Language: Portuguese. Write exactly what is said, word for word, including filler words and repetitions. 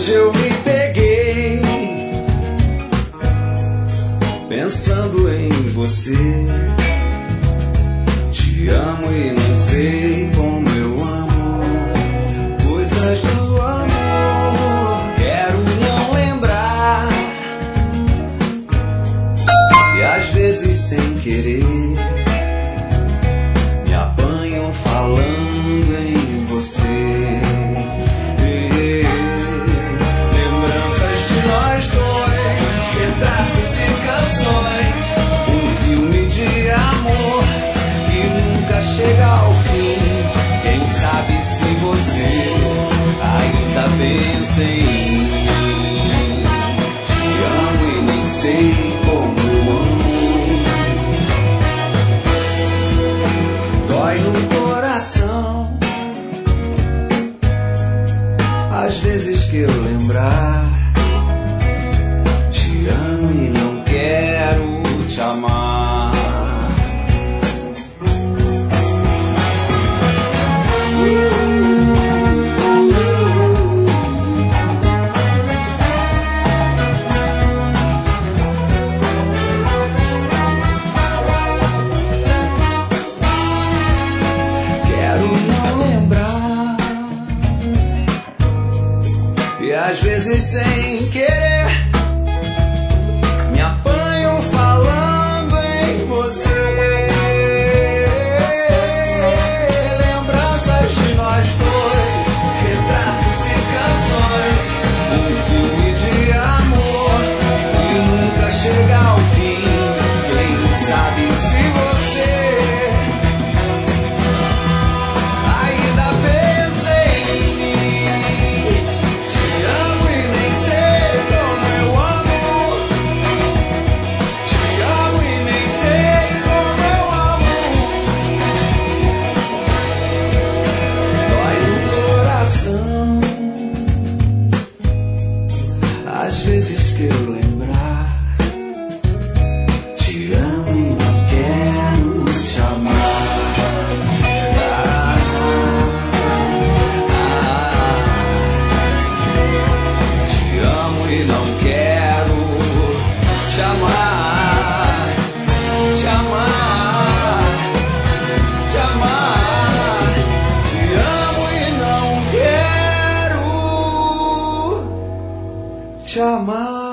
Hoje eu me peguei pensando em você. Te amo e não sei como eu amo coisas do amor. Quero não lembrar e às vezes sem querer me apanho falando em você. Lembranças de nós dois, retratos e canções, um filme de amor que nunca chega ao fim. Quem sabe se você ainda pensa em mim. Te amo e nem sei como eu amo. Dói no coração às vezes que eu lembrar. Te amo e não quero te amar. Quero não lembrar e às vezes sem querer me apanho falando em você. Lembranças de nós dois, retratos e canções, um filme de amor que nunca chega ao fim. Quem sabe se você ainda pensa em mim. Te amo e nem sei como eu amo. Te amo e nem sei como eu amo. Dói no coração às vezes que eu lembrar. Te amo e não quero te amar. Ah, ah, te amo e não quero te amar. Te amar, te amar. Te amo e não quero te amar.